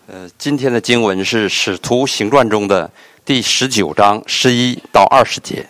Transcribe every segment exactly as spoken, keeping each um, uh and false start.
呃，今天的经文是《使徒行传》中的第十九章十一到二十节。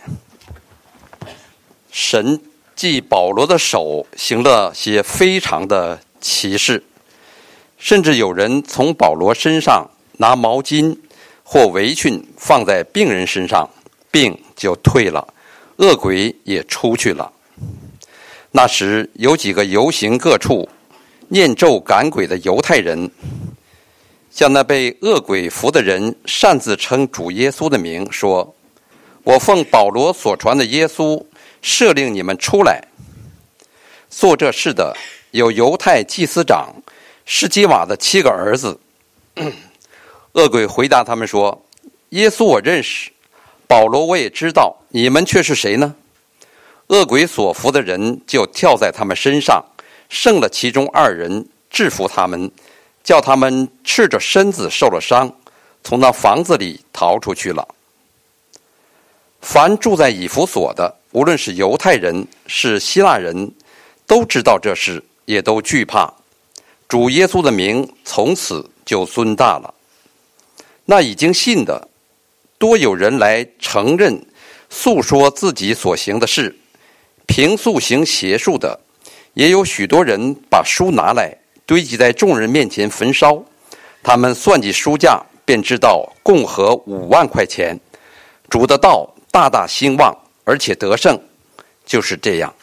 神借保罗的手行了些非常的奇事，甚至有人从保罗身上拿毛巾或围裙放在病人身上，病就退了，恶鬼也出去了。那时有几个游行各处念咒赶鬼的犹太人，向那被恶鬼附的人擅自称主耶稣的名，说：我奉保罗所传的耶稣赦令你们出来。做这事的有犹太祭司长施基瓦的七个儿子。恶鬼回答他们说：耶稣我认识，保罗我也知道，你们却是谁呢？恶鬼所附的人就跳在他们身上，胜了其中二人，制服他们，叫他们赤着身子受了伤，从那房子里逃出去了。凡住在以弗所的，无论是犹太人是希腊人，都知道这事，也都惧怕。主耶稣的名从此就尊大了。那已经信的，多有人来承认诉说自己所行的事。凭素行邪术的，也有许多人把书拿来堆积在众人面前焚烧，他们算计书价，便知道共合五万块钱。主的道大大兴旺，而且得胜，就是这样。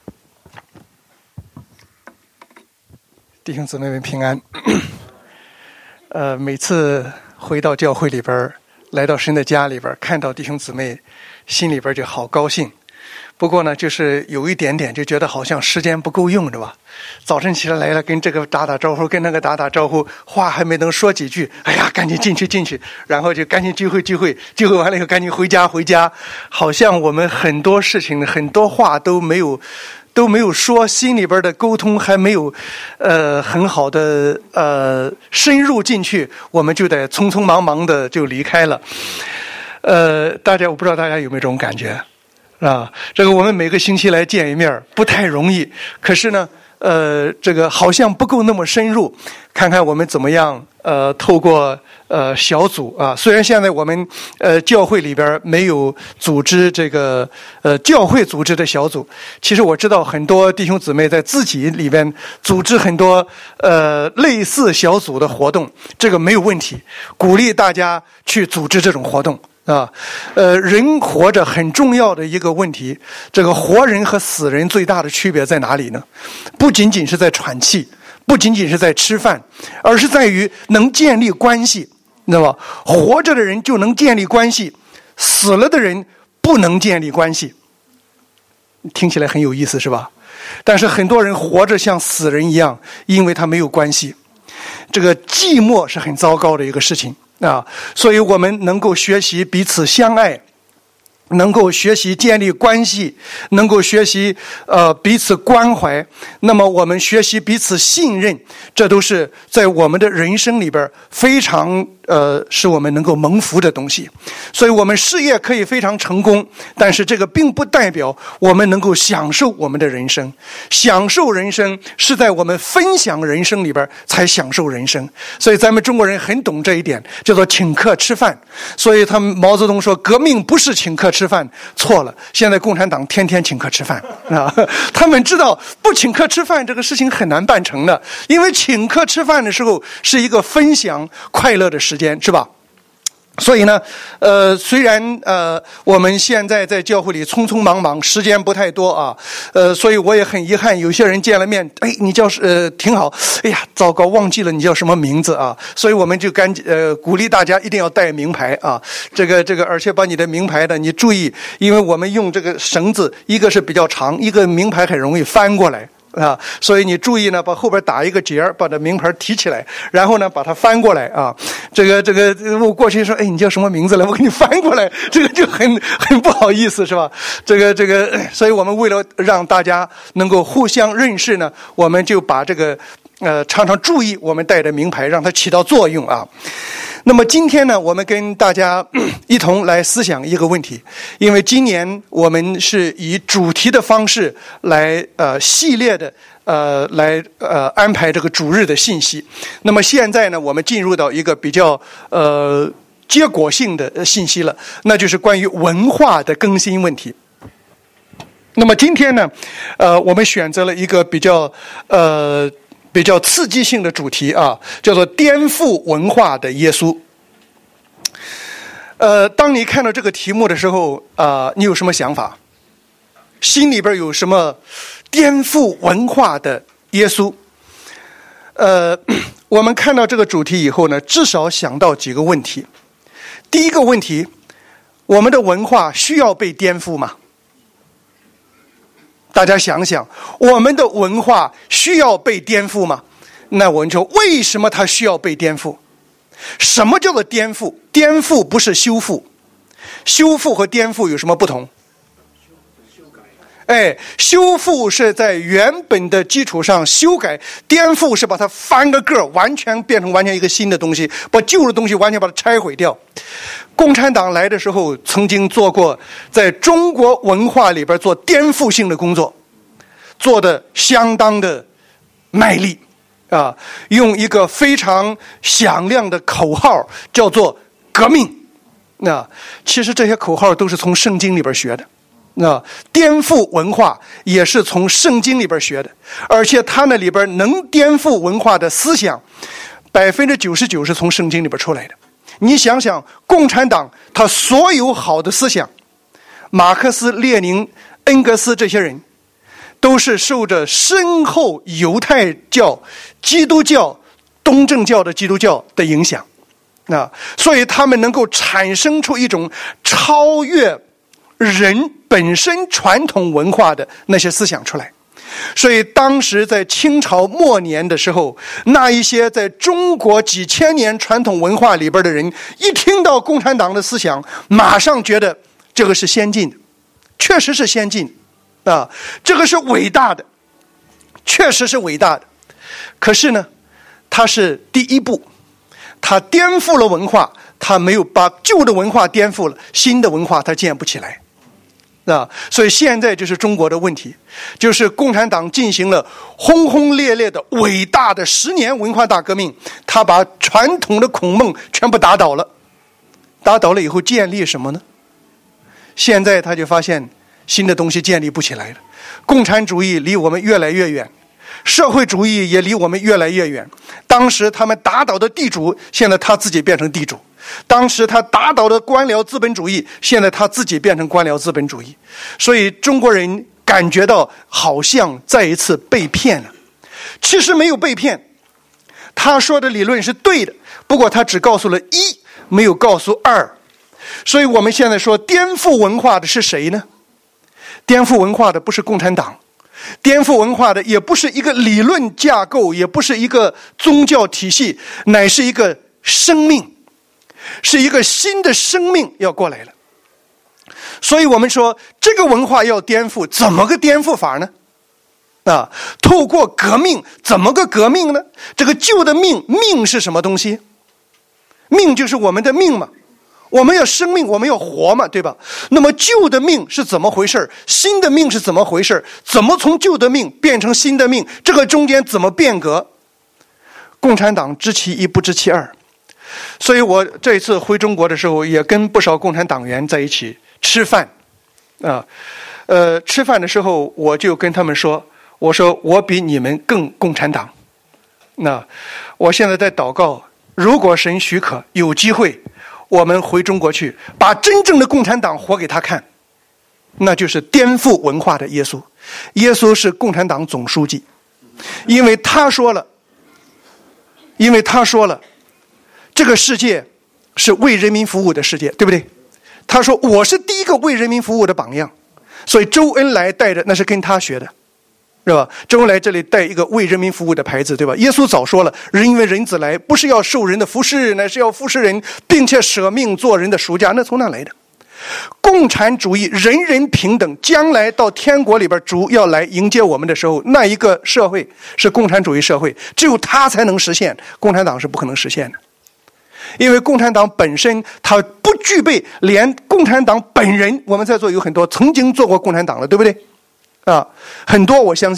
弟兄姊妹们平安。呃，每次回到教会里边，来到神的家里边，看到弟兄姊妹，心里边就好高兴。不过呢，就是有一点点就觉得好像时间不够用，是吧？早晨起来来了，跟这个打打招呼，跟那个打打招呼，话还没能说几句，哎呀，赶紧进去进去，然后就赶紧聚会聚会，聚会完了以后赶紧回家回家，好像我们很多事情很多话都没有都没有说，心里边的沟通还没有呃很好的呃深入进去，我们就得匆匆忙忙的就离开了。呃，大家我不知道大家有没有这种感觉啊？这个我们每个星期来见一面不太容易，可是呢呃这个好像不够那么深入，看看我们怎么样呃透过呃小组啊，虽然现在我们呃教会里边没有组织这个呃教会组织的小组，其实我知道很多弟兄姊妹在自己里边组织很多呃类似小组的活动，这个没有问题，鼓励大家去组织这种活动啊。呃人活着很重要的一个问题，这个活人和死人最大的区别在哪里呢？不仅仅是在喘气，不仅仅是在吃饭，而是在于能建立关系，你知道吗？活着的人就能建立关系，死了的人不能建立关系。听起来很有意思是吧？但是很多人活着像死人一样，因为他没有关系。这个寂寞是很糟糕的一个事情啊，所以我们能够学习彼此相爱，能够学习建立关系，能够学习呃彼此关怀，那么我们学习彼此信任，这都是在我们的人生里边非常呃使我们能够蒙福的东西。所以我们事业可以非常成功，但是这个并不代表我们能够享受我们的人生。享受人生是在我们分享人生里边才享受人生。所以咱们中国人很懂这一点，叫做请客吃饭。所以他们毛泽东说革命不是请客吃饭，错了，现在共产党天天请客吃饭啊！他们知道不请客吃饭这个事情很难办成的，因为请客吃饭的时候是一个分享快乐的时间，是吧？所以呢呃虽然呃我们现在在教会里匆匆忙忙，时间不太多啊，呃所以我也很遗憾，有些人见了面，哎你叫呃挺好，哎呀糟糕忘记了你叫什么名字啊，所以我们就赶紧呃鼓励大家一定要带名牌啊，这个这个而且把你的名牌的你注意，因为我们用这个绳子，一个是比较长，一个名牌很容易翻过来啊，所以你注意呢，把后边打一个结，把这名牌提起来，然后呢把它翻过来啊。这个这个我过去说，哎，你叫什么名字来？我给你翻过来，这个就很很不好意思，是吧？这个这个，所以我们为了让大家能够互相认识呢，我们就把这个呃常常注意我们带的名牌，让它起到作用啊。那么今天呢，我们跟大家一同来思想一个问题，因为今年我们是以主题的方式来呃系列的呃来呃安排这个主日的信息。那么现在呢，我们进入到一个比较呃结果性的信息了，那就是关于文化的更新问题。那么今天呢，呃，我们选择了一个比较呃比较刺激性的主题啊，叫做颠覆文化的耶稣。呃，当你看到这个题目的时候啊、呃，你有什么想法？心里边有什么颠覆文化的耶稣？呃，我们看到这个主题以后呢，至少想到几个问题。第一个问题，我们的文化需要被颠覆吗？大家想想，我们的文化需要被颠覆吗？那我们说，为什么它需要被颠覆？什么叫做颠覆？颠覆不是修复，修复和颠覆有什么不同？哎，修复是在原本的基础上修改，颠覆是把它翻个个，完全变成完全一个新的东西，把旧的东西完全把它拆毁掉。共产党来的时候曾经做过在中国文化里边做颠覆性的工作，做的相当的卖力啊，用一个非常响亮的口号叫做革命。那其实这些口号都是从圣经里边学的，那颠覆文化也是从圣经里边学的，而且它那里边能颠覆文化的思想百分之九十九是从圣经里边出来的。你想想，共产党他所有好的思想，马克思、列宁、恩格斯这些人都是受着深厚犹太教、基督教、东正教的基督教的影响，那所以他们能够产生出一种超越人本身传统文化的那些思想出来。所以当时在清朝末年的时候，那一些在中国几千年传统文化里边的人，一听到共产党的思想，马上觉得这个是先进的，确实是先进的啊，这个是伟大的，确实是伟大的。可是呢，它是第一步，它颠覆了文化，它没有把旧的文化颠覆了，新的文化它建不起来啊。所以现在就是中国的问题，就是共产党进行了轰轰烈烈的伟大的十年文化大革命，他把传统的孔孟全部打倒了，打倒了以后建立什么呢？现在他就发现新的东西建立不起来了，共产主义离我们越来越远，社会主义也离我们越来越远。当时他们打倒的地主，现在他自己变成地主；当时他打倒的官僚资本主义，现在他自己变成官僚资本主义。所以中国人感觉到好像再一次被骗了。其实没有被骗，他说的理论是对的，不过他只告诉了一，没有告诉二。所以我们现在说颠覆文化的是谁呢？颠覆文化的不是共产党，颠覆文化的也不是一个理论架构，也不是一个宗教体系，乃是一个生命，是一个新的生命要过来了。所以我们说这个文化要颠覆，怎么个颠覆法呢？啊，透过革命，怎么个革命呢？这个旧的命，命是什么东西？命就是我们的命嘛，我们要生命，我们要活嘛，对吧？那么旧的命是怎么回事？新的命是怎么回事？怎么从旧的命变成新的命？这个中间怎么变革？共产党知其一不知其二。所以我这一次回中国的时候，也跟不少共产党员在一起吃饭啊，呃，吃饭的时候我就跟他们说，我说我比你们更共产党。那我现在在祷告，如果神许可，有机会我们回中国去，把真正的共产党活给他看，那就是颠覆文化的耶稣。耶稣是共产党总书记，因为他说了，因为他说了，这个世界是为人民服务的世界，对不对？他说我是第一个为人民服务的榜样，所以周恩来带着那是跟他学的，是吧？周恩来这里带一个为人民服务的牌子，对吧？耶稣早说了，人因为人子来，不是要受人的服侍，乃是要服侍人，并且舍命做人的赎价。那从哪来的？共产主义人人平等，将来到天国里边主要来迎接我们的时候，那一个社会是共产主义社会，只有它才能实现，共产党是不可能实现的。因为共产党本身它不具备，连共产党本人，我们在座有很多曾经做过共产党的，对不对啊？很多我相信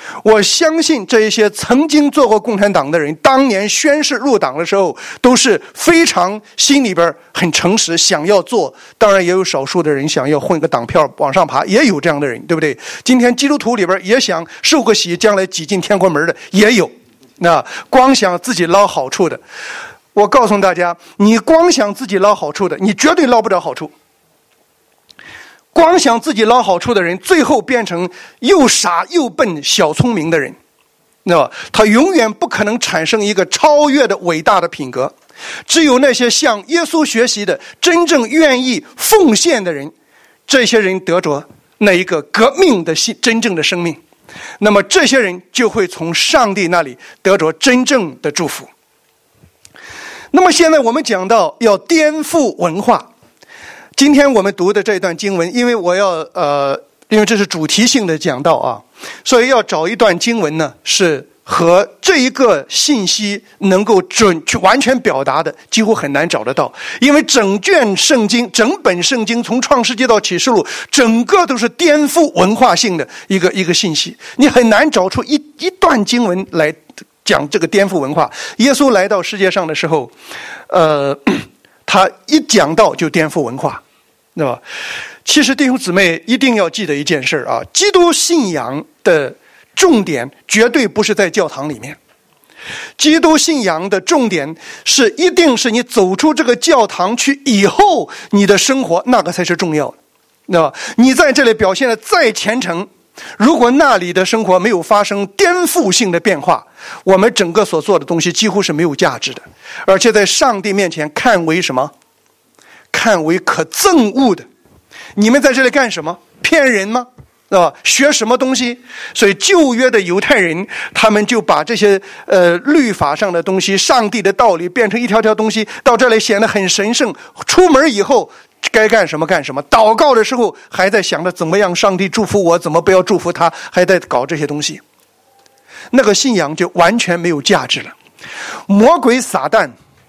我相信这一些曾经做过共产党的人，当年宣誓入党的时候，都是非常心里边很诚实，想要做。当然也有少数的人想要混个党票往上爬，也有这样的人，对不对？今天基督徒里边也想受个洗，将来挤进天国门的也有。那光想自己捞好处的，我告诉大家，你光想自己捞好处的，你绝对捞不着好处。光想自己捞好处的人，最后变成又傻又笨小聪明的人，那么他永远不可能产生一个超越的伟大的品格。只有那些向耶稣学习的，真正愿意奉献的人，这些人得着那一个革命的真正的生命，那么这些人就会从上帝那里得着真正的祝福。那么现在我们讲到要颠覆文化，今天我们读的这段经文，因为我要呃，因为这是主题性的讲道啊，所以要找一段经文呢，是和这一个信息能够准去完全表达的，几乎很难找得到。因为整卷圣经，整本圣经从创世纪到启示录，整个都是颠覆文化性的一个一个信息，你很难找出一一段经文来讲这个颠覆文化。耶稣来到世界上的时候，呃。他一讲到就颠覆文化，对吧？其实弟兄姊妹一定要记得一件事啊，基督信仰的重点绝对不是在教堂里面，基督信仰的重点是一定是你走出这个教堂去以后，你的生活那个才是重要的，对吧？你在这里表现的再虔诚，如果那里的生活没有发生颠覆性的变化，我们整个所做的东西几乎是没有价值的，而且在上帝面前看为什么？看为可憎恶的。你们在这里干什么？骗人吗？对吧？学什么东西？所以旧约的犹太人，他们就把这些呃律法上的东西、上帝的道理变成一条条东西，到这里显得很神圣。出门以后该干什么干什么，祷告的时候还在想着怎么样上帝祝福我，怎么不要祝福他，还在搞这些东西。那个信仰就完全没有价值了。魔鬼撒旦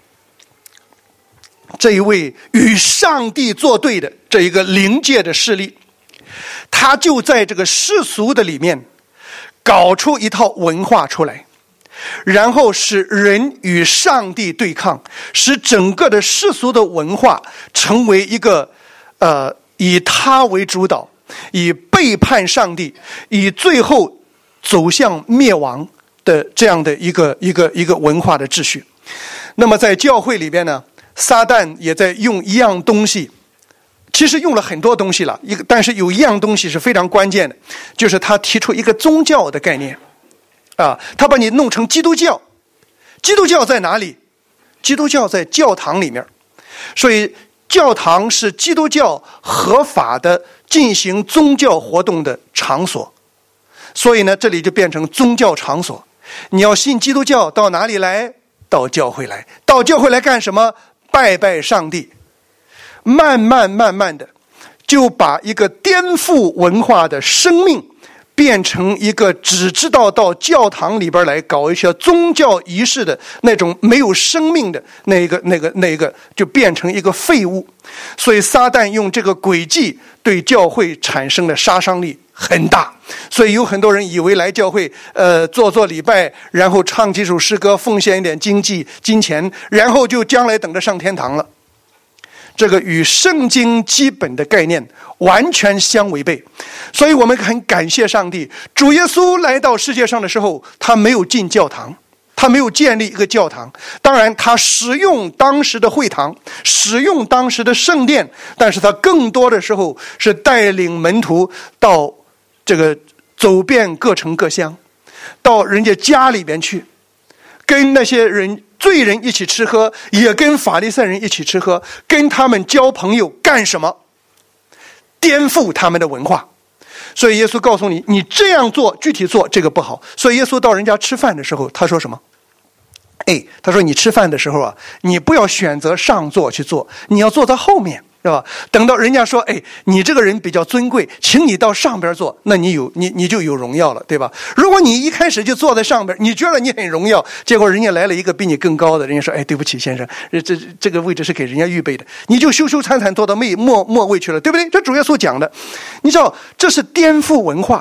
这一位与上帝作对的这一个灵界的势力，他就在这个世俗的里面搞出一套文化出来，然后使人与上帝对抗，使整个的世俗的文化成为一个呃以他为主导，以背叛上帝，以最后走向灭亡的这样的一个一个一个文化的秩序。那么在教会里边呢，撒旦也在用一样东西，其实用了很多东西了，一个但是有一样东西是非常关键的，就是他提出一个宗教的概念啊，他把你弄成基督教。基督教在哪里？基督教在教堂里面，所以教堂是基督教合法的进行宗教活动的场所。所以呢，这里就变成宗教场所。你要信基督教，到哪里来？到教会来。到教会来干什么？拜拜上帝。慢慢慢慢的，就把一个颠覆文化的生命变成一个只知道到教堂里边来搞一些宗教仪式的那种没有生命的那个那个那个，就变成一个废物。所以撒旦用这个诡计对教会产生的杀伤力很大。所以有很多人以为来教会呃做做礼拜，然后唱几首诗歌，奉献一点经济金钱，然后就将来等着上天堂了。这个与圣经基本的概念完全相违背。所以我们很感谢上帝，主耶稣来到世界上的时候，他没有进教堂，他没有建立一个教堂。当然他使用当时的会堂，使用当时的圣殿，但是他更多的时候是带领门徒到这个走遍各城各乡，到人家家里边去，跟那些人罪人一起吃喝，也跟法利赛人一起吃喝，跟他们交朋友。干什么？颠覆他们的文化。所以耶稣告诉你，你这样做，具体做这个不好。所以耶稣到人家吃饭的时候，他说什么？哎，他说你吃饭的时候啊，你不要选择上座去坐，你要坐在后面，是吧？等到人家说，哎，你这个人比较尊贵，请你到上边坐，那你有你你就有荣耀了，对吧？如果你一开始就坐在上边，你觉得你很荣耀，结果人家来了一个比你更高的，人家说，哎，对不起先生，这这个位置是给人家预备的，你就羞羞惭惭坐到末末末位去了，对不对？这主耶稣讲的，你知道这是颠覆文化，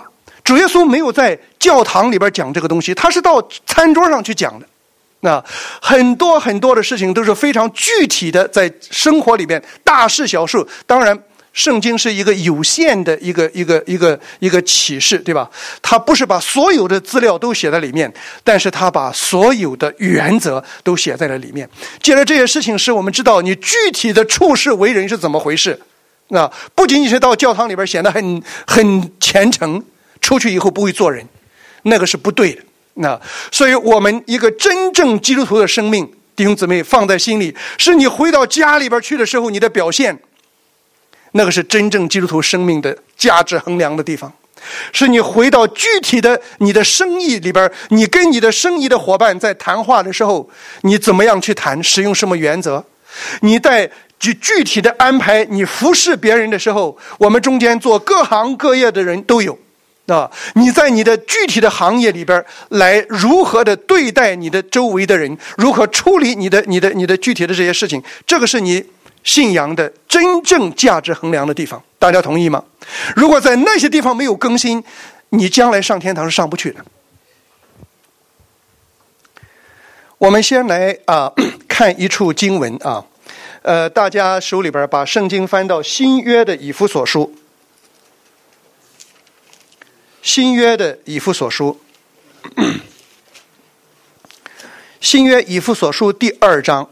主耶稣没有在教堂里边讲这个东西，他是到餐桌上去讲的。那很多很多的事情都是非常具体的，在生活里面大事小事。当然圣经是一个有限的一个一个一个一个启示，对吧？他不是把所有的资料都写在里面，但是他把所有的原则都写在了里面。借着这些事情，使我们知道你具体的处事为人是怎么回事。那不仅仅是到教堂里边显得很很虔诚，出去以后不会做人，那个是不对的。那所以我们一个真正基督徒的生命，弟兄姊妹放在心里，是你回到家里边去的时候，你的表现，那个是真正基督徒生命的价值衡量的地方。是你回到具体的你的生意里边，你跟你的生意的伙伴在谈话的时候，你怎么样去谈，使用什么原则，你在具具体的安排你服侍别人的时候，我们中间做各行各业的人都有啊，你在你的具体的行业里边来如何的对待你的周围的人，如何处理你的你的你的具体的这些事情，这个是你信仰的真正价值衡量的地方。大家同意吗？如果在那些地方没有更新，你将来上天堂是上不去的。我们先来啊看一处经文啊，呃，大家手里边把圣经翻到新约的以弗所书。新约的以弗所书，新约以弗所书第二章，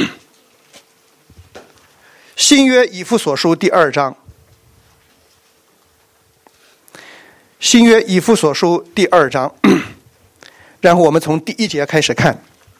新约以弗所书第二章，新约以弗所书第二章，然后我们从第一节开始看。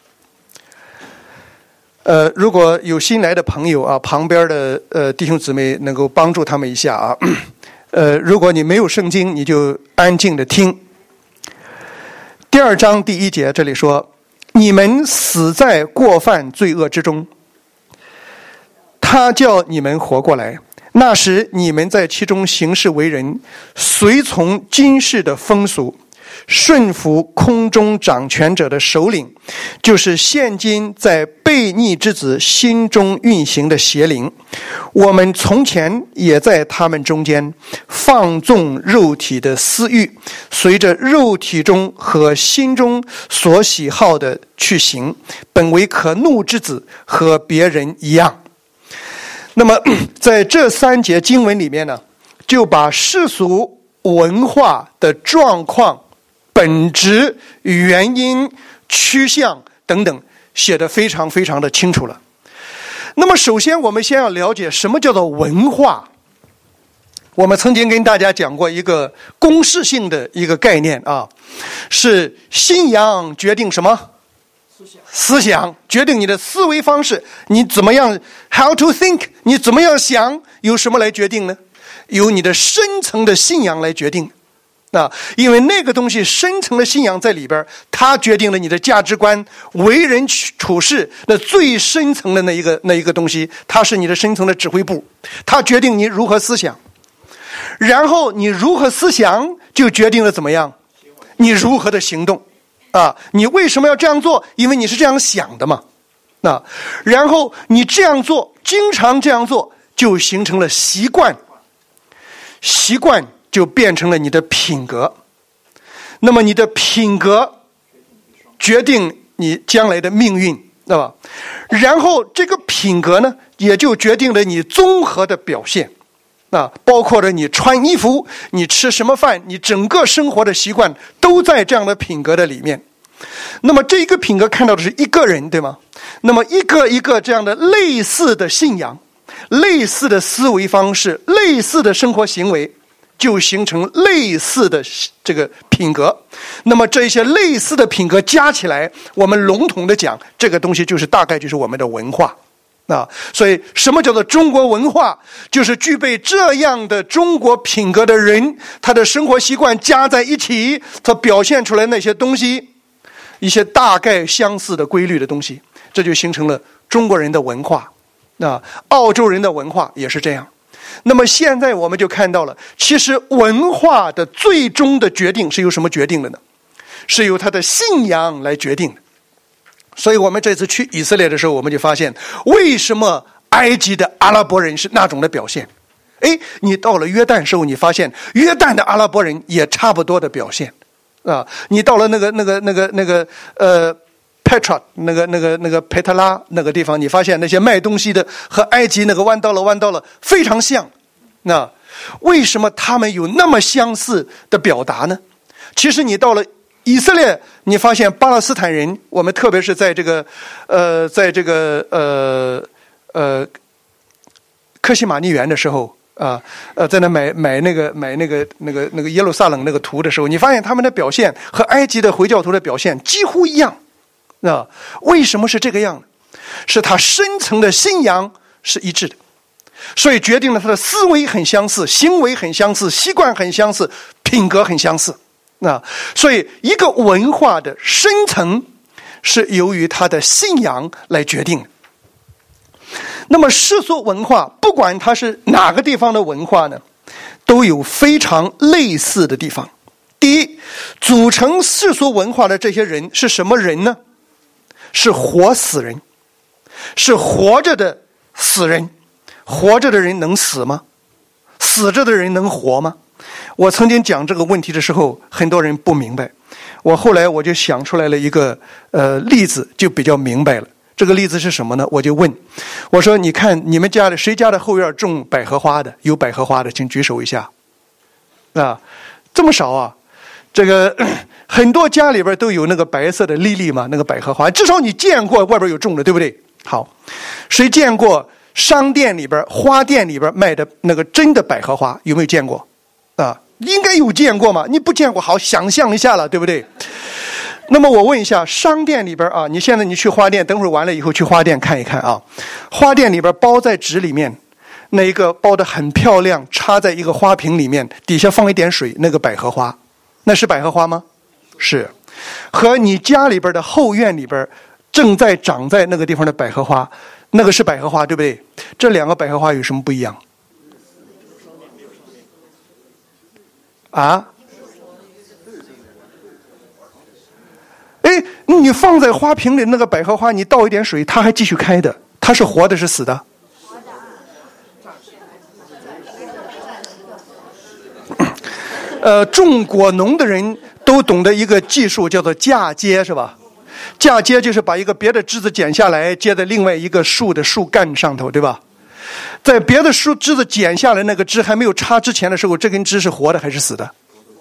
呃，如果有新来的朋友啊，旁边的呃弟兄姊妹能够帮助他们一下啊。呃，如果你没有圣经，你就安静的听。第二章第一节这里说：你们死在过犯罪恶之中，他叫你们活过来。那时你们在其中行事为人，随从今世的风俗，顺服空中掌权者的首领，就是现今在悖逆之子心中运行的邪灵。我们从前也在他们中间放纵肉体的私欲，随着肉体中和心中所喜好的去行，本为可怒之子，和别人一样。那么在这三节经文里面呢，就把世俗文化的状况、本质、原因、趋向等等写得非常非常的清楚了。那么首先我们先要了解什么叫做文化。我们曾经跟大家讲过一个公式性的一个概念啊，是信仰决定什么？思想。思想决定你的思维方式，你怎么样 how to think， 你怎么样想，由什么来决定呢？由你的深层的信仰来决定。啊，因为那个东西深层的信仰在里边，它决定了你的价值观、为人处事的最深层的那一个那一个东西，它是你的深层的指挥部，它决定你如何思想，然后你如何思想就决定了怎么样，你如何的行动啊？你为什么要这样做？因为你是这样想的嘛。啊，然后你这样做，经常这样做，就形成了习惯，习惯就变成了你的品格，那么你的品格决定你将来的命运，对吧？然后这个品格呢，也就决定了你综合的表现，啊，包括了你穿衣服、你吃什么饭、你整个生活的习惯都在这样的品格的里面。那么这一个品格看到的是一个人，对吗？那么一个一个这样的类似的信仰、类似的思维方式、类似的生活行为，就形成类似的这个品格。那么这些类似的品格加起来，我们笼统的讲，这个东西就是大概就是我们的文化啊。所以什么叫做中国文化？就是具备这样的中国品格的人，他的生活习惯加在一起，他表现出来那些东西，一些大概相似的规律的东西，这就形成了中国人的文化。啊，澳洲人的文化也是这样。那么现在我们就看到了，其实文化的最终的决定是由什么决定的呢？是由他的信仰来决定的。所以我们这次去以色列的时候，我们就发现为什么埃及的阿拉伯人是那种的表现， 哎，你到了约旦的时候，你发现约旦的阿拉伯人也差不多的表现啊。你到了那个那个那个那个呃 Petra 那个那个那个佩特拉那个地方，你发现那些卖东西的和埃及那个弯道了弯道了非常像。那为什么他们有那么相似的表达呢？其实你到了以色列，你发现巴勒斯坦人，我们特别是在这个呃在这个呃呃克西马尼园的时候啊，呃，在那买买那个买那个那个那个耶路撒冷那个图的时候，你发现他们的表现和埃及的回教徒的表现几乎一样，啊，为什么是这个样呢？是他深层的信仰是一致的，所以决定了他的思维很相似，行为很相似，习惯很相似，品格很相似，啊，所以一个文化的深层是由于他的信仰来决定的。那么世俗文化，不管它是哪个地方的文化呢，都有非常类似的地方。第一，组成世俗文化的这些人是什么人呢？是活死人，是活着的死人。活着的人能死吗？死着的人能活吗？我曾经讲这个问题的时候，很多人不明白。我后来我就想出来了一个呃例子，就比较明白了。这个例子是什么呢？我就问，我说你看你们家的谁家的后院种百合花的？有百合花的请举手一下。啊，这么少啊？这个很多家里边都有那个白色的莉莉嘛，那个百合花，至少你见过外边有种的，对不对？好，谁见过商店里边花店里边卖的那个真的百合花？有没有见过？啊，应该有见过嘛，你不见过好想象一下了，对不对？那么我问一下，商店里边啊，你现在你去花店，等会儿完了以后去花店看一看啊，花店里边包在纸里面，那一个包得很漂亮，插在一个花瓶里面，底下放一点水，那个百合花，那是百合花吗？是。和你家里边的后院里边正在长在那个地方的百合花，那个是百合花，对不对？这两个百合花有什么不一样？啊？哎，你放在花瓶里那个百合花，你倒一点水，它还继续开的，它是活的是死的？呃，种果农的人都懂得一个技术，叫做嫁接，是吧？嫁接就是把一个别的枝子剪下来，接在另外一个树的树干上头，对吧？在别的树枝子剪下来那个枝还没有插之前的时候，这根枝是活的还是死的？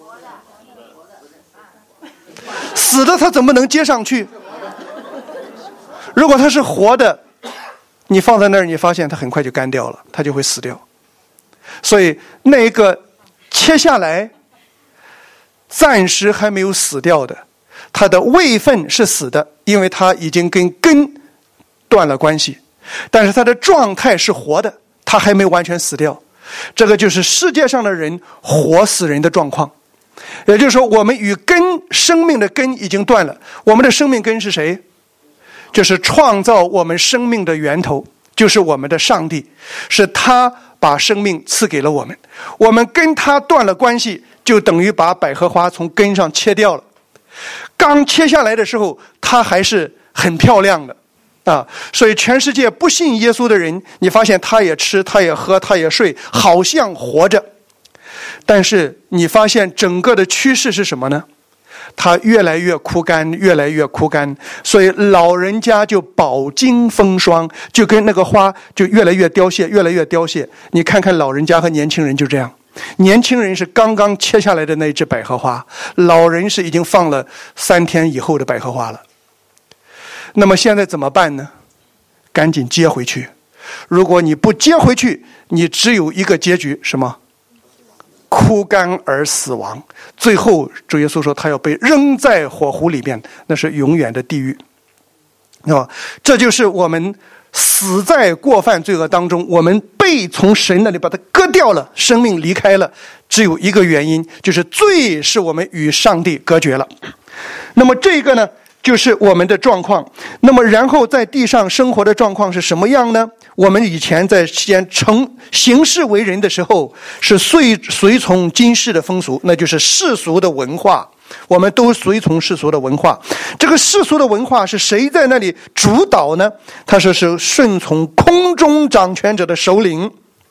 死的它怎么能接上去？如果它是活的，你放在那儿，你发现它很快就干掉了，它就会死掉。所以那个切下来暂时还没有死掉的，它的位分是死的，因为它已经跟根断了关系，但是它的状态是活的，它还没完全死掉。这个就是世界上的人活死人的状况。也就是说，我们与根生命的根已经断了。我们的生命根是谁？就是创造我们生命的源头，就是我们的上帝，是他把生命赐给了我们。我们跟他断了关系，就等于把百合花从根上切掉了。刚切下来的时候，它还是很漂亮的啊！所以全世界不信耶稣的人，你发现他也吃，他也喝，他也睡，好像活着。但是你发现整个的趋势是什么呢？它越来越枯干，越来越枯干，所以老人家就饱经风霜，就跟那个花就越来越凋谢，越来越凋谢。你看看老人家和年轻人就这样，年轻人是刚刚切下来的那一只百合花，老人是已经放了三天以后的百合花了。那么现在怎么办呢？赶紧接回去。如果你不接回去，你只有一个结局，什么？枯干而死亡。最后主耶稣说他要被扔在火湖里面，那是永远的地狱。啊，这就是我们死在过犯罪恶当中，我们被从神那里把它割掉了，生命离开了，只有一个原因，就是罪使我们与上帝隔绝了。那么这个呢，就是我们的状况。那么然后在地上生活的状况是什么样呢？我们以前在先成行事为人的时候，是随随从今世的风俗，那就是世俗的文化。我们都随从世俗的文化。这个世俗的文化是谁在那里主导呢？他说是顺从空中掌权者的首领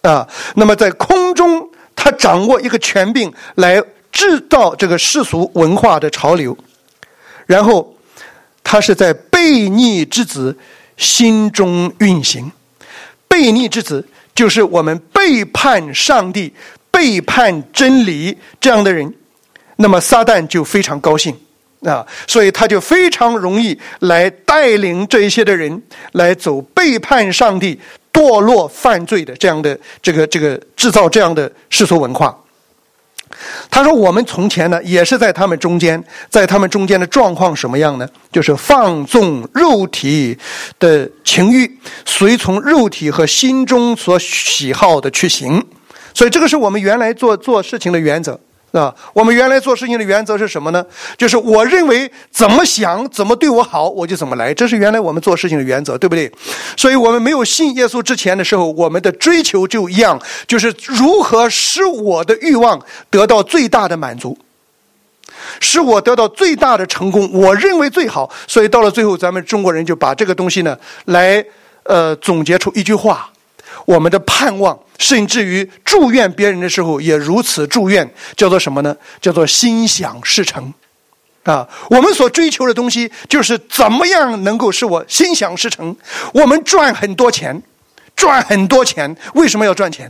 啊。那么在空中，他掌握一个权柄来制造这个世俗文化的潮流，然后他是在悖逆之子心中运行。悖逆之子就是我们背叛上帝、背叛真理这样的人，那么撒旦就非常高兴啊，所以他就非常容易来带领这一些的人来走背叛上帝、堕落犯罪的这样的这个这个制造这样的世俗文化。他说我们从前呢也是在他们中间，在他们中间的状况什么样呢？就是放纵肉体的情欲，随从肉体和心中所喜好的去行。所以这个是我们原来做做事情的原则啊。我们原来做事情的原则是什么呢？就是我认为怎么想怎么对我好我就怎么来，这是原来我们做事情的原则，对不对？所以我们没有信耶稣之前的时候，我们的追求就一样，就是如何使我的欲望得到最大的满足，使我得到最大的成功，我认为最好。所以到了最后，咱们中国人就把这个东西呢来呃总结出一句话，我们的盼望甚至于祝愿别人的时候也如此祝愿，叫做什么呢？叫做心想事成啊！我们所追求的东西就是怎么样能够使我心想事成。我们赚很多钱，赚很多钱，为什么要赚钱？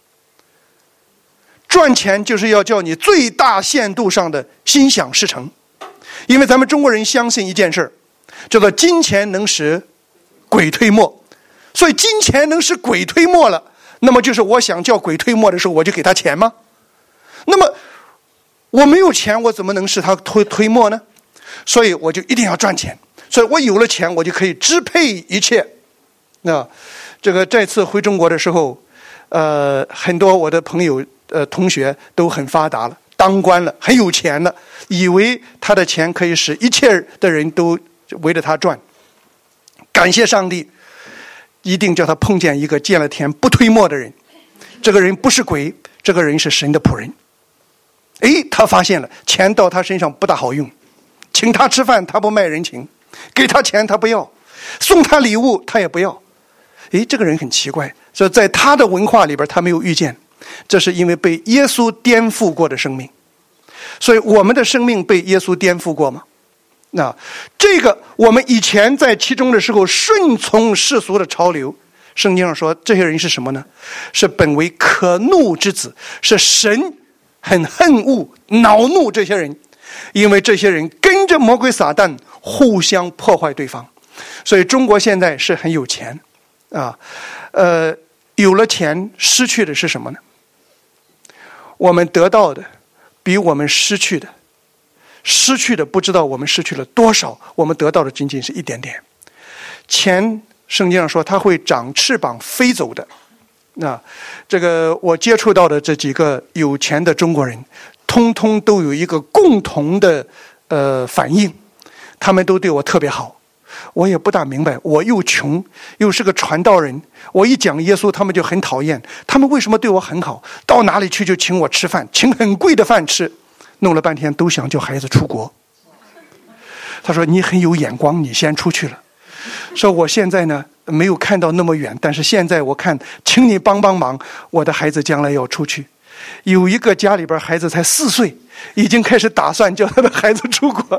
赚钱就是要叫你最大限度上的心想事成。因为咱们中国人相信一件事，叫做金钱能使鬼推磨。所以金钱能使鬼推磨了，那么就是我想叫鬼推磨的时候，我就给他钱吗？那么我没有钱，我怎么能使他推推磨呢？所以我就一定要赚钱。所以我有了钱，我就可以支配一切。那这个这次回中国的时候，呃，很多我的朋友、呃同学都很发达了，当官了，很有钱了，以为他的钱可以使一切的人都围着他转。感谢上帝，一定叫他碰见一个见了钱不推磨的人。这个人不是鬼，这个人是神的仆人。诶，他发现了钱到他身上不大好用，请他吃饭他不卖人情，给他钱他不要，送他礼物他也不要。诶，这个人很奇怪，所以在他的文化里边他没有遇见，这是因为被耶稣颠覆过的生命。所以我们的生命被耶稣颠覆过吗？那这个我们以前在其中的时候顺从世俗的潮流，圣经上说这些人是什么呢？是本为可怒之子，是神很恨恶恼怒这些人，因为这些人跟着魔鬼撒旦互相破坏对方。所以中国现在是很有钱啊，呃，有了钱失去的是什么呢？我们得到的比我们失去的失去的不知道我们失去了多少，我们得到的仅仅是一点点。钱圣经上说它会长翅膀飞走的。那这个我接触到的这几个有钱的中国人，通通都有一个共同的呃反应，他们都对我特别好。我也不大明白，我又穷又是个传道人，我一讲耶稣他们就很讨厌，他们为什么对我很好，到哪里去就请我吃饭，请很贵的饭吃，弄了半天都想叫孩子出国。他说你很有眼光，你先出去了。说我现在呢没有看到那么远，但是现在我看请你帮帮忙，我的孩子将来要出去。有一个家里边孩子才四岁，已经开始打算叫他的孩子出国。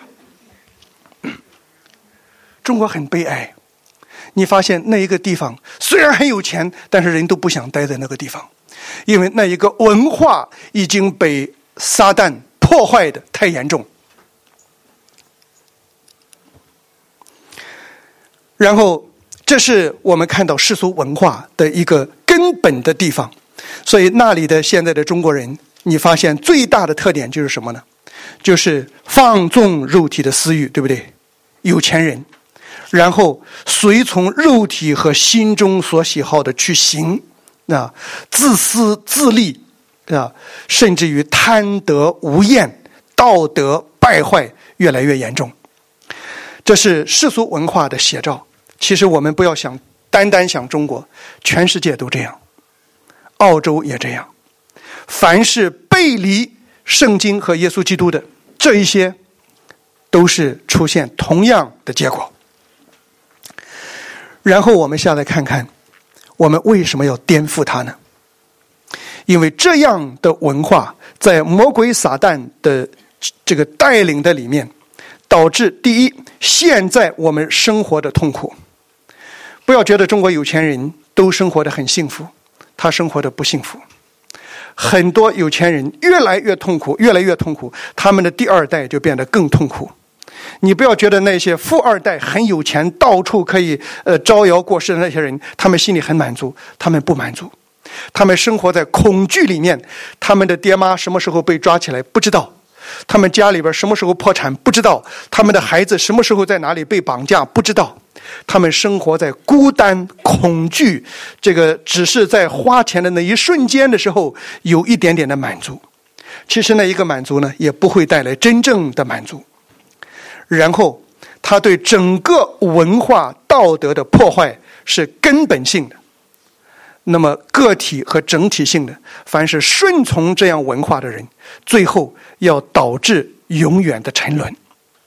中国很悲哀，你发现那一个地方虽然很有钱，但是人都不想待在那个地方，因为那一个文化已经被撒旦破坏的太严重。然后这是我们看到世俗文化的一个根本的地方。所以那里的现在的中国人，你发现最大的特点就是什么呢？就是放纵肉体的私欲，对不对？有钱人，然后随从肉体和心中所喜好的去行，啊，自私自利，啊，甚至于贪得无厌，道德败坏越来越严重。这是世俗文化的写照。其实我们不要想单单想中国，全世界都这样，澳洲也这样。凡是背离圣经和耶稣基督的，这一些都是出现同样的结果。然后我们下来看看，我们为什么要颠覆它呢？ 因为这样的文化在魔鬼撒旦的这个带领的里面，导致第一，现在我们生活的痛苦。不要觉得中国有钱人都生活得很幸福，他生活的不幸福。很多有钱人越来越痛苦，越来越痛苦，他们的第二代就变得更痛苦。你不要觉得那些富二代很有钱，到处可以呃招摇过市的那些人，他们心里很满足，他们不满足。他们生活在恐惧里面，他们的爹妈什么时候被抓起来不知道，他们家里边什么时候破产不知道，他们的孩子什么时候在哪里被绑架不知道。他们生活在孤单恐惧，这个只是在花钱的那一瞬间的时候有一点点的满足，其实那一个满足呢也不会带来真正的满足。然后他对整个文化道德的破坏是根本性的，那么个体和整体性的，凡是顺从这样文化的人，最后要导致永远的沉沦。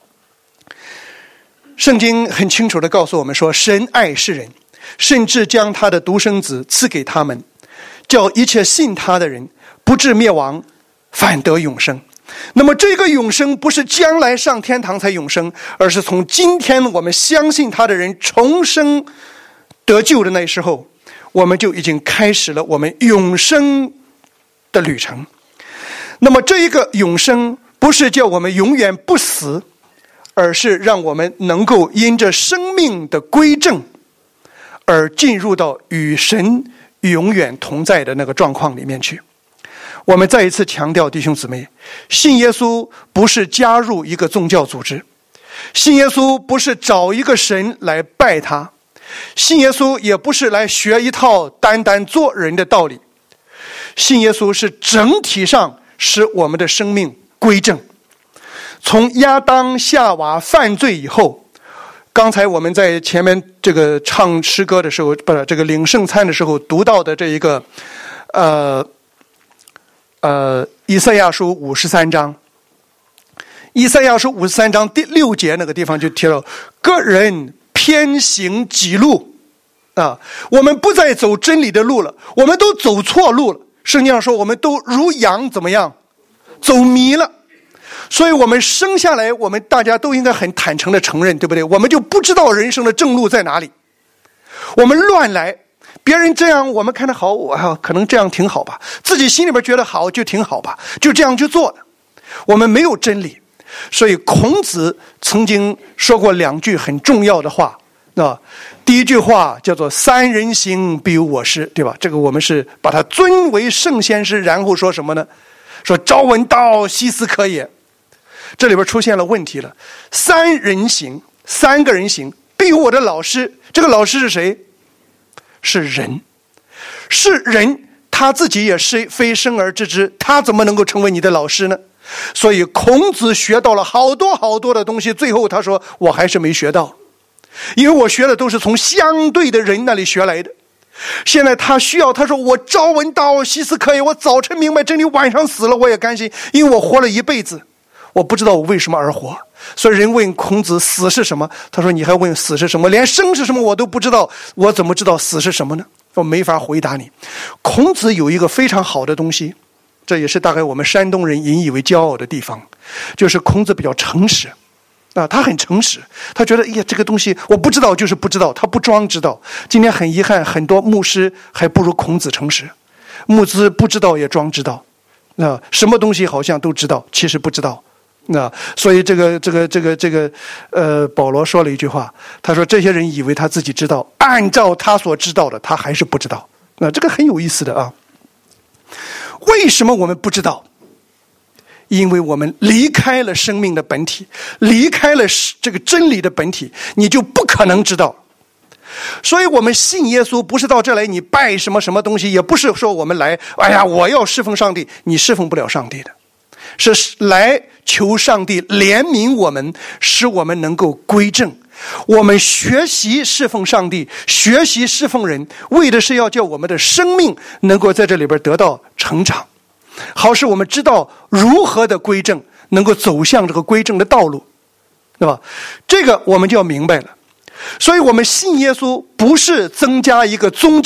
圣经很清楚地告诉我们说，神爱世人，甚至将他的独生子赐给他们，叫一切信他的人不至灭亡，反得永生。那么这个永生不是将来上天堂才永生，而是从今天我们相信他的人重生得救的那时候，我们就已经开始了我们永生的旅程。那么这一个永生不是叫我们永远不死，而是让我们能够因着生命的归正而进入到与神永远同在的那个状况里面去。我们再一次强调，弟兄姊妹，信耶稣不是加入一个宗教组织，信耶稣不是找一个神来拜他，信耶稣也不是来学一套单单做人的道理，信耶稣是整体上使我们的生命归正。从亚当夏娃犯罪以后，刚才我们在前面这个唱诗歌的时候，不是这个领圣餐的时候读到的这一个呃呃以赛亚书五十三章，以赛亚书五十三章第六节那个地方就提到，个人偏行己路啊，我们不再走真理的路了，我们都走错路了。圣经上说，我们都如羊怎么样，走迷了。所以我们生下来，我们大家都应该很坦诚的承认，对不对？我们就不知道人生的正路在哪里，我们乱来，别人这样我们看得好，啊，可能这样挺好吧，自己心里边觉得好就挺好吧，就这样去做的。我们没有真理。所以孔子曾经说过两句很重要的话，啊，第一句话叫做三人行必有我师，对吧？这个我们是把他尊为圣先师，然后说什么呢？说朝闻道，夕死可也。这里边出现了问题了，三人行，三个人行，必有我的老师。这个老师是谁？是人，是人，他自己也是非生而知之，他怎么能够成为你的老师呢？所以孔子学到了好多好多的东西，最后他说我还是没学到，因为我学的都是从相对的人那里学来的。现在他需要，他说我朝闻道，夕死可也，我早晨明白真理，晚上死了我也甘心，因为我活了一辈子，我不知道我为什么而活。所以人问孔子死是什么，他说你还问死是什么？连生是什么我都不知道，我怎么知道死是什么呢？我没法回答你。孔子有一个非常好的东西，这也是大概我们山东人引以为骄傲的地方，就是孔子比较诚实啊，他很诚实，他觉得哎呀这个东西我不知道就是不知道，他不装知道。今天很遗憾，很多牧师还不如孔子诚实，牧师不知道也装知道，那什么东西好像都知道，其实不知道。那所以这个这个这个这个呃，保罗说了一句话，他说这些人以为他自己知道，按照他所知道的，他还是不知道。那这个很有意思的啊。为什么我们不知道？因为我们离开了生命的本体，离开了这个真理的本体，你就不可能知道。所以我们信耶稣不是到这来你拜什么什么东西，也不是说我们来哎呀我要侍奉上帝，你侍奉不了上帝的，是来求上帝怜悯我们，使我们能够归正。我们学习侍奉上帝，学习侍奉人，为的是要叫我们的生命能够在这里边得到成长，好使我们知道如何的归正，能够走向这个归正的道路，对吧？这个我们就要明白了。所以我们信耶稣不是增加一个宗教，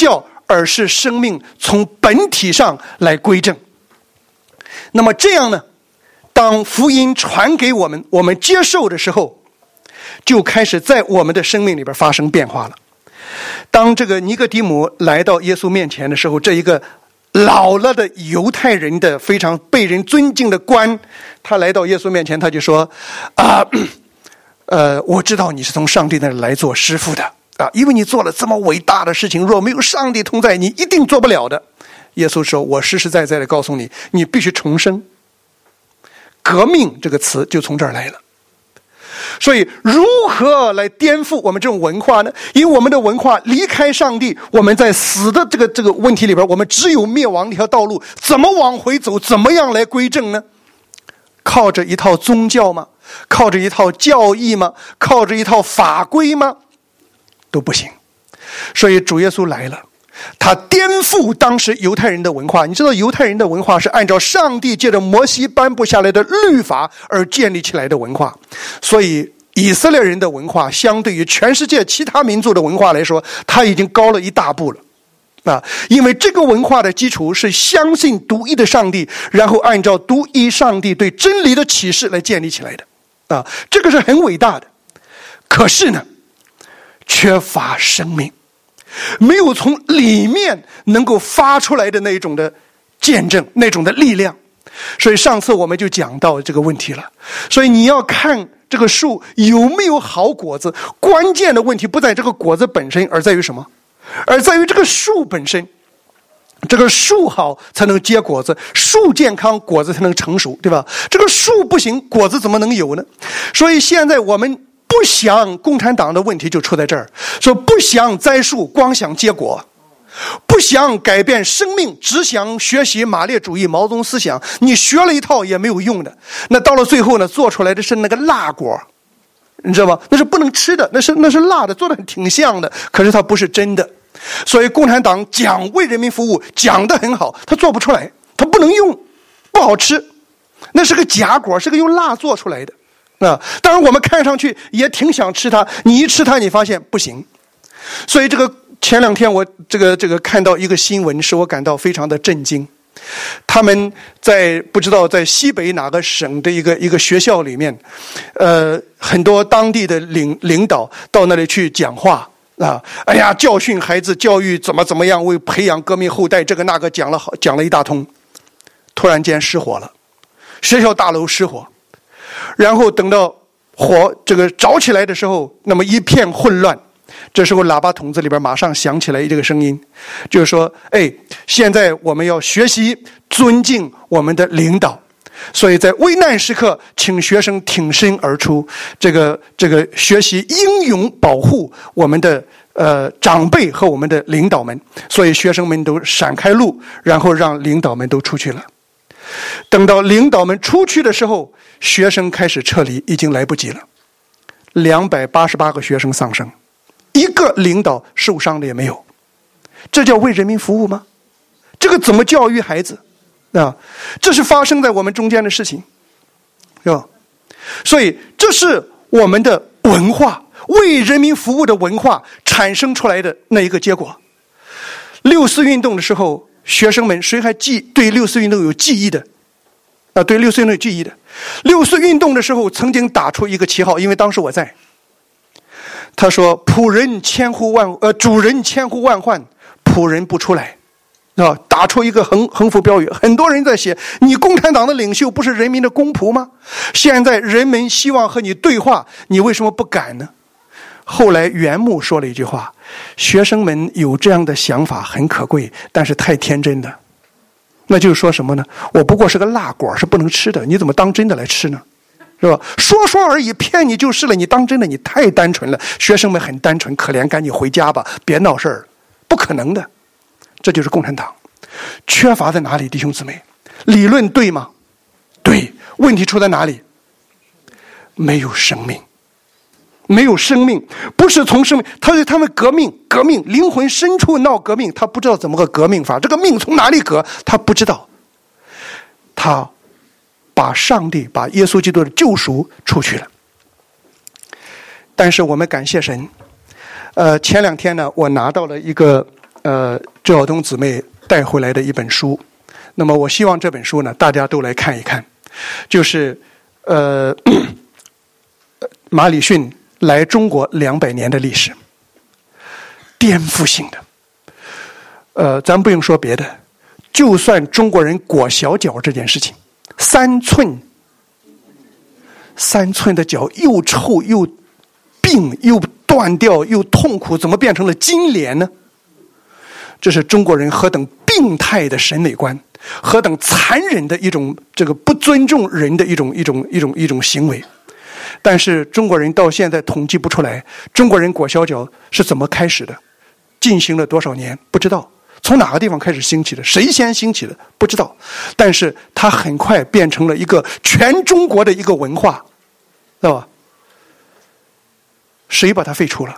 而是生命从本体上来归正。那么这样呢，当福音传给我们，我们接受的时候，就开始在我们的生命里边发生变化了。当这个尼哥底母来到耶稣面前的时候，这一个老了的犹太人的非常被人尊敬的官，他来到耶稣面前，他就说啊，呃，我知道你是从上帝那里来做师傅的啊，因为你做了这么伟大的事情，若没有上帝同在，你一定做不了的。耶稣说，我实实在在的告诉你，你必须重生。革命这个词就从这儿来了。所以如何来颠覆我们这种文化呢？因为我们的文化离开上帝，我们在死的这个这个问题里边，我们只有灭亡的一条道路。怎么往回走？怎么样来归正呢？靠着一套宗教吗？靠着一套教义吗？靠着一套法规吗？都不行。所以主耶稣来了，他颠覆当时犹太人的文化。你知道犹太人的文化是按照上帝借着摩西颁布下来的律法而建立起来的文化，所以以色列人的文化相对于全世界其他民族的文化来说，它已经高了一大步了啊！因为这个文化的基础是相信独一的上帝，然后按照独一上帝对真理的启示来建立起来的啊，这个是很伟大的。可是呢，缺乏生命，没有从里面能够发出来的那种的见证，那种的力量。所以上次我们就讲到这个问题了。所以你要看这个树有没有好果子，关键的问题不在这个果子本身，而在于什么？而在于这个树本身。这个树好才能结果子，树健康果子才能成熟，对吧？这个树不行，果子怎么能有呢？所以现在我们不想共产党的问题就出在这儿，说不想栽树，光想结果，不想改变生命，只想学习马列主义毛泽东思想，你学了一套也没有用的。那到了最后呢，做出来的是那个辣果，你知道吗？那是不能吃的，那是那是辣的，做的挺像的，可是它不是真的。所以共产党讲为人民服务讲得很好，他做不出来，他不能用，不好吃，那是个假果，是个用蜡做出来的啊。当然我们看上去也挺想吃它，你一吃它你发现不行。所以这个前两天我这个这个看到一个新闻，使我感到非常的震惊。他们在不知道在西北哪个省的一个一个学校里面，呃，很多当地的领领导到那里去讲话啊，哎呀，教训孩子，教育怎么怎么样，为培养革命后代，这个那个讲了好讲了一大通，突然间失火了，学校大楼失火，然后等到火这个着起来的时候，那么一片混乱。这时候喇叭筒子里边马上响起来这个声音，就是说，哎，现在我们要学习尊敬我们的领导，所以在危难时刻，请学生挺身而出，这个这个学习英勇保护我们的呃长辈和我们的领导们，所以学生们都闪开路，然后让领导们都出去了。等到领导们出去的时候，学生开始撤离，已经来不及了。两百八十八个学生丧生，一个领导受伤的也没有，这叫为人民服务吗？这个怎么教育孩子啊？这是发生在我们中间的事情，是吧？所以这是我们的文化，为人民服务的文化产生出来的那一个结果。六四运动的时候，学生们谁还记对六四运动有记忆的啊？对六四运动有记忆的。六四运动的时候曾经打出一个旗号，因为当时我在。他说：“仆人千呼万呃，主人千呼万唤，仆人不出来。”啊，打出一个横横幅标语，很多人在写：“你共产党的领袖不是人民的公仆吗？现在人们希望和你对话，你为什么不敢呢？”后来袁牧说了一句话：“学生们有这样的想法很可贵，但是太天真了。”那就是说什么呢？我不过是个辣果，是不能吃的，你怎么当真的来吃呢？是吧？说说而已，骗你就是了。你当真的，你太单纯了。学生们很单纯，可怜，赶紧回家吧，别闹事儿，不可能的。这就是共产党缺乏在哪里，弟兄姊妹？理论对吗？对。问题出在哪里？没有生命，没有生命，不是从生命。他说他们革命，革命，灵魂深处闹革命，他不知道怎么个革命法，这个命从哪里革，他不知道。他把上帝把耶稣基督的救赎出去了。但是我们感谢神，呃，前两天呢，我拿到了一个呃周晓东姊妹带回来的一本书。那么我希望这本书呢，大家都来看一看，就是呃马礼逊来中国两百年的历史，颠覆性的。呃，咱不用说别的，就算中国人裹小脚这件事情，三寸三寸的脚又臭又病又断掉又痛苦，怎么变成了金莲呢？这是中国人何等病态的审美观，何等残忍的一种这个不尊重人的一种一种一种一种行为。但是中国人到现在统计不出来，中国人裹小脚是怎么开始的，进行了多少年不知道，从哪个地方开始兴起的，谁先兴起的不知道，但是它很快变成了一个全中国的一个文化，知道吧？谁把它废除了？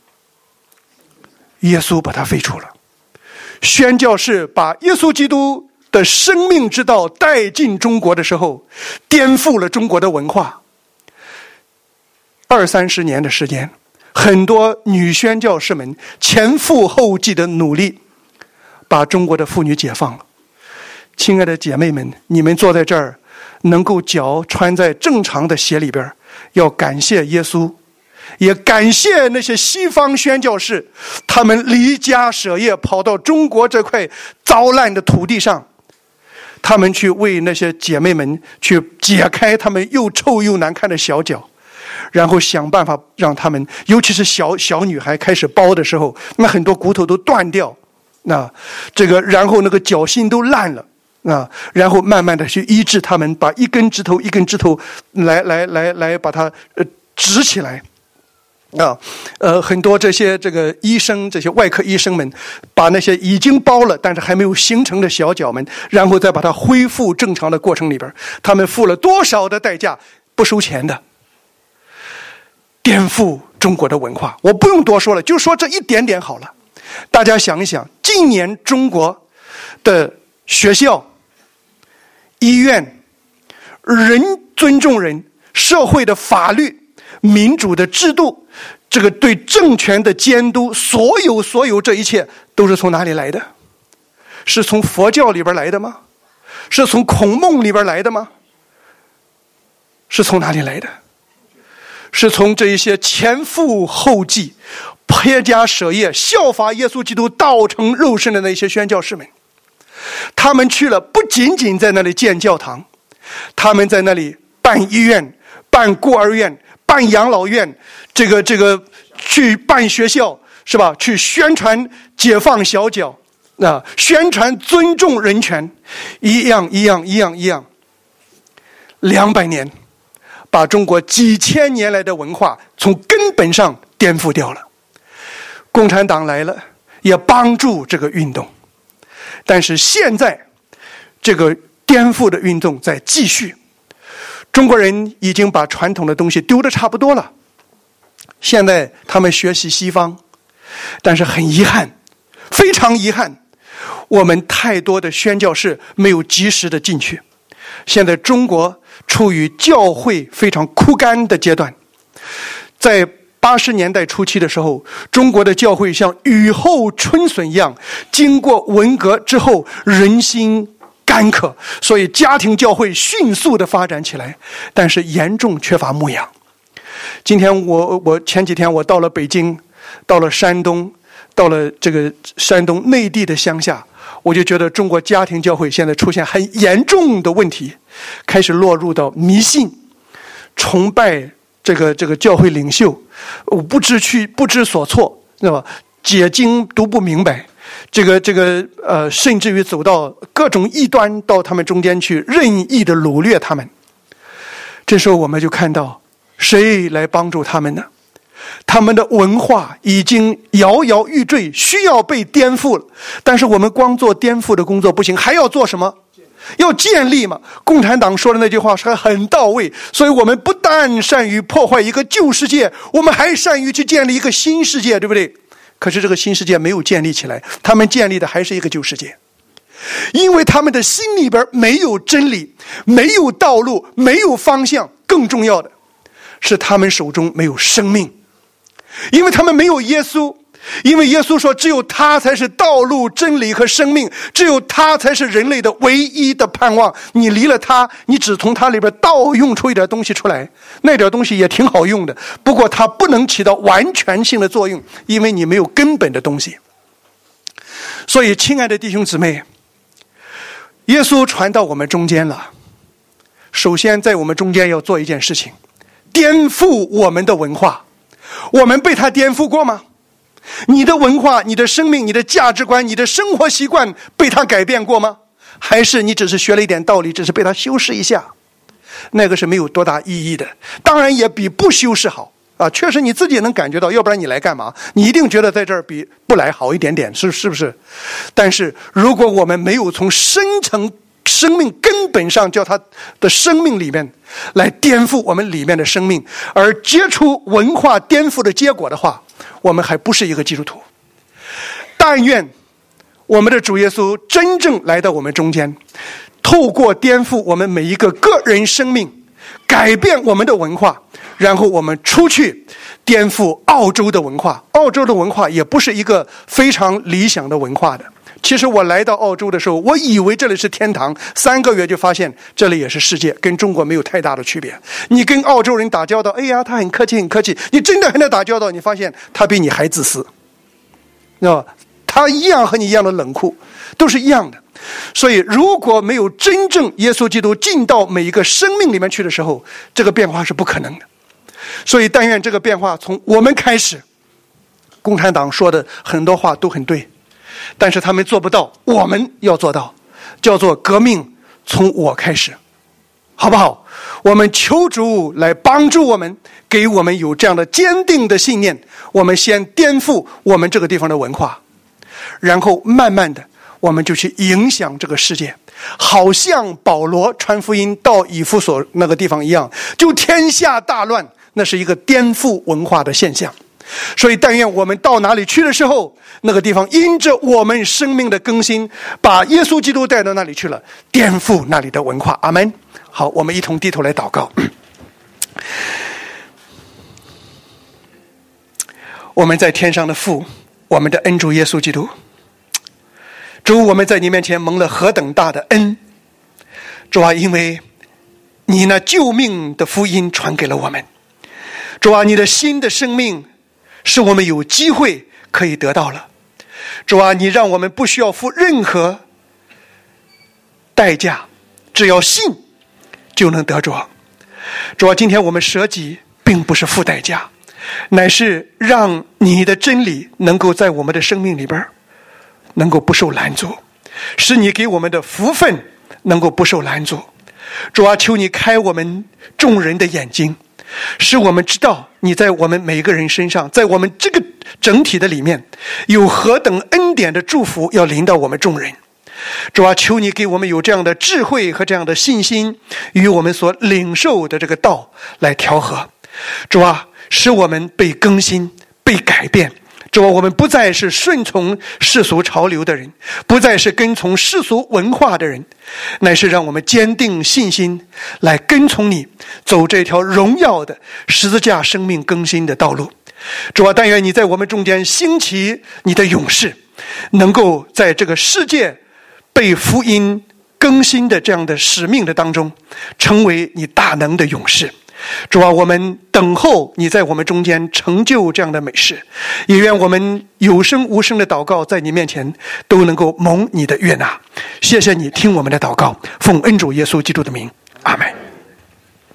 耶稣把它废除了。宣教士把耶稣基督的生命之道带进中国的时候，颠覆了中国的文化。二三十年的时间，很多女宣教士们前赴后继的努力，把中国的妇女解放了。亲爱的姐妹们，你们坐在这儿，能够脚穿在正常的鞋里边，要感谢耶稣，也感谢那些西方宣教士，他们离家舍业跑到中国这块糟烂的土地上，他们去为那些姐妹们去解开他们又臭又难看的小脚，然后想办法让他们，尤其是小小女孩开始包的时候，那很多骨头都断掉，那这个然后那个脚心都烂了啊，然后慢慢的去医治他们，把一根指头一根指头来来来来把它呃直起来啊，呃，很多这些这个医生，这些外科医生们，把那些已经包了但是还没有形成的小脚们，然后再把它恢复正常的过程里边，他们付了多少的代价？不收钱的，颠覆中国的文化。我不用多说了，就说这一点点好了。大家想一想，今年中国的学校、医院、人尊重人、社会的法律、民主的制度，这个对政权的监督，所有所有这一切都是从哪里来的？是从佛教里边来的吗？是从孔孟里边来的吗？是从哪里来的？是从这一些前赴后继、撇家舍业、效法耶稣基督道成肉身的那些宣教士们。他们去了，不仅仅在那里建教堂，他们在那里办医院、办孤儿院、办养老院，这个这个去办学校，是吧？去宣传解放小脚，啊，宣传尊重人权，一样一样一样一样，两百年，把中国几千年来的文化从根本上颠覆掉了。共产党来了，也帮助这个运动，但是现在这个颠覆的运动在继续。中国人已经把传统的东西丢得差不多了，现在他们学习西方，但是很遗憾，非常遗憾，我们太多的宣教士没有及时的进去。现在中国处于教会非常枯干的阶段。在八十年代初期的时候，中国的教会像雨后春笋一样，经过文革之后人心干渴，所以家庭教会迅速的发展起来，但是严重缺乏牧养。今天我我前几天我到了北京，到了山东，到了这个山东内地的乡下，我就觉得中国家庭教会现在出现很严重的问题，开始落入到迷信、崇拜这个这个教会领袖，不知去不知所措，知道吧？解经读不明白，这个这个呃，甚至于走到各种异端到他们中间去，任意的掳掠他们。这时候我们就看到，谁来帮助他们呢？他们的文化已经摇摇欲坠，需要被颠覆了。但是我们光做颠覆的工作不行，还要做什么？要建立嘛。共产党说的那句话是很到位，所以我们不但善于破坏一个旧世界，我们还善于去建立一个新世界，对不对？可是这个新世界没有建立起来，他们建立的还是一个旧世界，因为他们的心里边没有真理，没有道路，没有方向，更重要的是他们手中没有生命。因为他们没有耶稣， 因为耶稣说只有他才是道路真理和生命，只有他才是人类的唯一的盼望。你离了他，你只从他里边盗用出一点东西出来，那点东西也挺好用的，不过它不能起到完全性的作用，因为你没有根本的东西。所以亲爱的弟兄姊妹，耶稣传到我们中间了，首先在我们中间要做一件事情，颠覆我们的文化。我们被他颠覆过吗？你的文化、你的生命、你的价值观、你的生活习惯被他改变过吗？还是你只是学了一点道理，只是被他修饰一下？那个是没有多大意义的，当然也比不修饰好啊，确实你自己能感觉到，要不然你来干嘛？你一定觉得在这儿比不来好一点点，是是不是？但是如果我们没有从深层生命根本上叫他的生命里面来颠覆我们里面的生命，而结出文化颠覆的结果的话，我们还不是一个基督徒。但愿我们的主耶稣真正来到我们中间，透过颠覆我们每一个个人生命，改变我们的文化，然后我们出去颠覆澳洲的文化。澳洲的文化也不是一个非常理想的文化的。其实我来到澳洲的时候，我以为这里是天堂，三个月就发现这里也是世界，跟中国没有太大的区别。你跟澳洲人打交道，哎呀，他很客气很客气，你真的和他打交道，你发现他比你还自私，知道吧？他一样和你一样的冷酷，都是一样的。所以如果没有真正耶稣基督进到每一个生命里面去的时候，这个变化是不可能的。所以但愿这个变化从我们开始。共产党说的很多话都很对，但是他们做不到，我们要做到，叫做革命从我开始，好不好？我们求主来帮助我们，给我们有这样的坚定的信念。我们先颠覆我们这个地方的文化，然后慢慢的我们就去影响这个世界，好像保罗传福音到以弗所那个地方一样，就天下大乱，那是一个颠覆文化的现象。所以但愿我们到哪里去的时候，那个地方因着我们生命的更新，把耶稣基督带到那里去了，颠覆那里的文化。阿们。好，我们一同低头来祷告。我们在天上的父，我们的恩主耶稣基督，主，我们在你面前蒙了何等大的恩。主啊，因为你那救命的福音传给了我们，主啊，你的新的生命使我们有机会可以得到了。主啊，你让我们不需要付任何代价，只要信就能得着。主啊，今天我们舍己并不是付代价，乃是让你的真理能够在我们的生命里边能够不受拦阻，使你给我们的福分能够不受拦阻。主啊，求你开我们众人的眼睛，使我们知道你在我们每个人身上，在我们这个整体的里面有何等恩典的祝福要临到我们众人。主啊，求你给我们有这样的智慧和这样的信心，与我们所领受的这个道来调和。主啊，使我们被更新被改变。主啊，我们不再是顺从世俗潮流的人，不再是跟从世俗文化的人，乃是让我们坚定信心来跟从你，走这条荣耀的十字架生命更新的道路。主啊，但愿你在我们中间兴起你的勇士，能够在这个世界被福音更新的这样的使命的当中，成为你大能的勇士。主啊，我们等候你在我们中间成就这样的美事，也愿我们有声无声的祷告在你面前都能够蒙你的悦纳。谢谢你听我们的祷告，奉恩主耶稣基督的名，阿们。